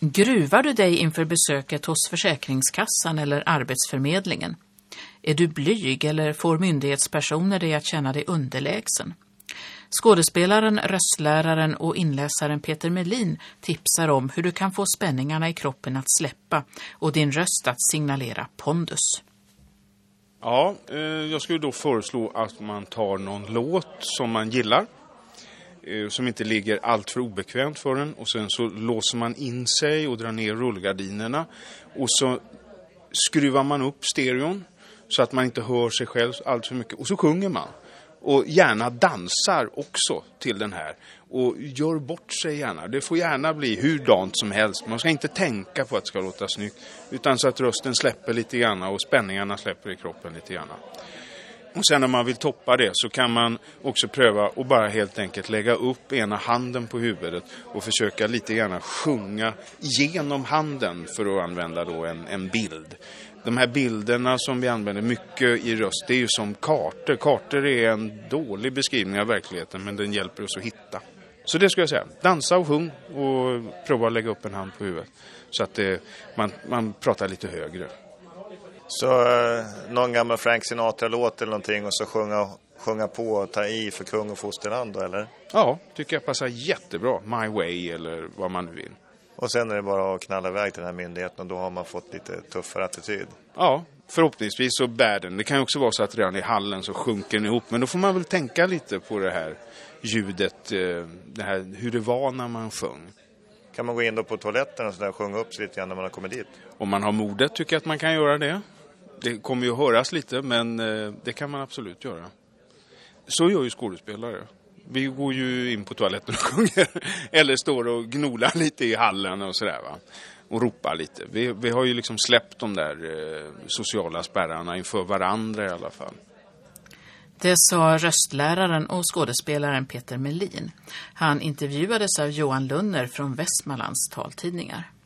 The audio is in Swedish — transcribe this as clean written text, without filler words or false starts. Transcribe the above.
Gruvar du dig inför besöket hos Försäkringskassan eller Arbetsförmedlingen? Är du blyg eller får myndighetspersoner dig att känna dig underlägsen? Skådespelaren, röstläraren och inläsaren Peter Melin tipsar om hur du kan få spänningarna i kroppen att släppa och din röst att signalera pondus. Ja, jag skulle då föreslå att man tar någon låt som man gillar, som inte ligger allt för obekvämt för en, och sen så låser man in sig och drar ner rullgardinerna och så skruvar man upp stereon så att man inte hör sig själv allt för mycket, och så sjunger man. Och gärna dansar också till den här. Och gör bort sig gärna. Det får gärna bli hurdant som helst. Man ska inte tänka på att det ska låta snyggt. Utan så att rösten släpper lite grann och spänningarna släpper i kroppen lite grann. Och sen när man vill toppa det så kan man också pröva att bara helt enkelt lägga upp ena handen på huvudet och försöka lite grann sjunga genom handen för att använda då en bild. De här bilderna som vi använder mycket i röst, det är ju som kartor. Kartor är en dålig beskrivning av verkligheten, men den hjälper oss att hitta. Så det skulle jag säga. Dansa och sjung och prova att lägga upp en hand på huvudet. Så att man pratar lite högre. Så någon gammal Frank Sinatra-låt eller någonting och så sjunga på och ta i för kung och fosterland då, eller? Ja, tycker jag passar jättebra. My Way eller vad man nu vill. Och sen är det bara att knalla iväg till den här myndigheten och då har man fått lite tuffare attityd. Ja, förhoppningsvis så bär den. Det kan ju också vara så att redan i hallen så sjunker den ihop. Men då får man väl tänka lite på det här ljudet, det här, hur det var när man sjöng. Kan man gå in då på toaletten och så där sjunga upp sig lite grann när man har kommit dit? Om man har modet tycker jag att man kan göra det. Det kommer ju att höras lite, men det kan man absolut göra. Så gör ju skådespelare. Vi går ju in på toaletten och sjunger. Eller står och gnolar lite i hallen och sådär, va. Och ropar lite. Vi har ju liksom släppt de där sociala spärrarna inför varandra i alla fall. Det sa röstläraren och skådespelaren Peter Melin. Han intervjuades av Johan Lunner från Västmanlands taltidningar.